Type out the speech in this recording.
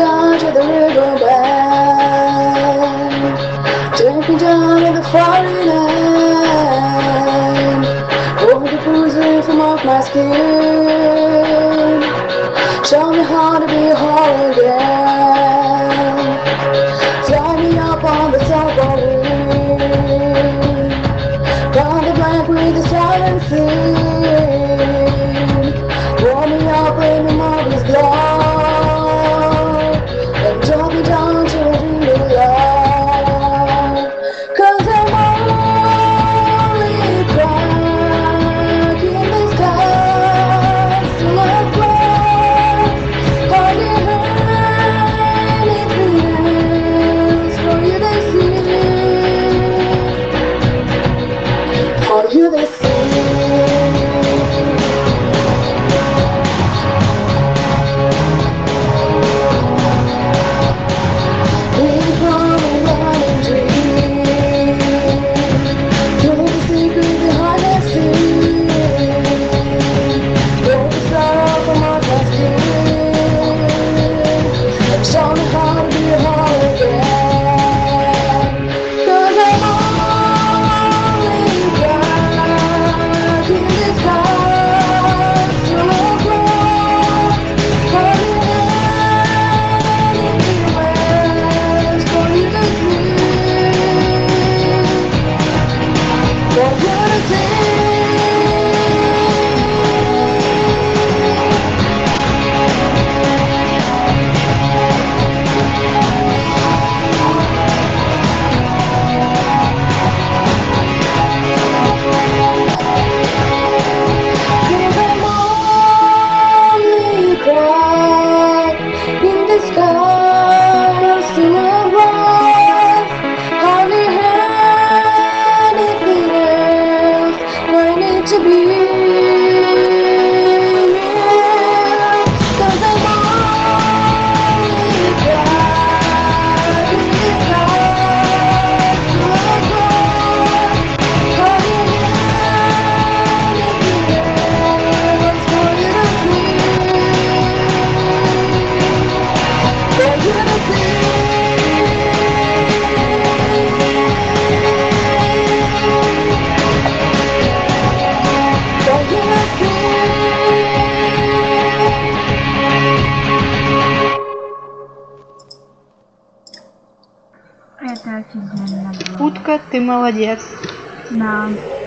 down to the riverbank. Take me down to the foreign end. Hold the bruising from off my skin. Show me how to be whole again. Fly me up on the submarine. Round the blank with the silent sea. Roll me up in the marvelous glow. And drop me down to a dream below. 'Cause I'm only crack in the sky. Still a glass. Hardly heard anything else for you to see. For you to see. Show me how to be whole again. 'Cause I'm only back in this house. Still a glass. Hardly anything else for you to see. For you to see. In the sky, still alive. Hardly anything else. I need to be here. 'Cause I'm only back in the sky, still alive. Hardly anything else for you to see. For you to see. For you to see. Это офигенно было. Утка, ты молодец. Да.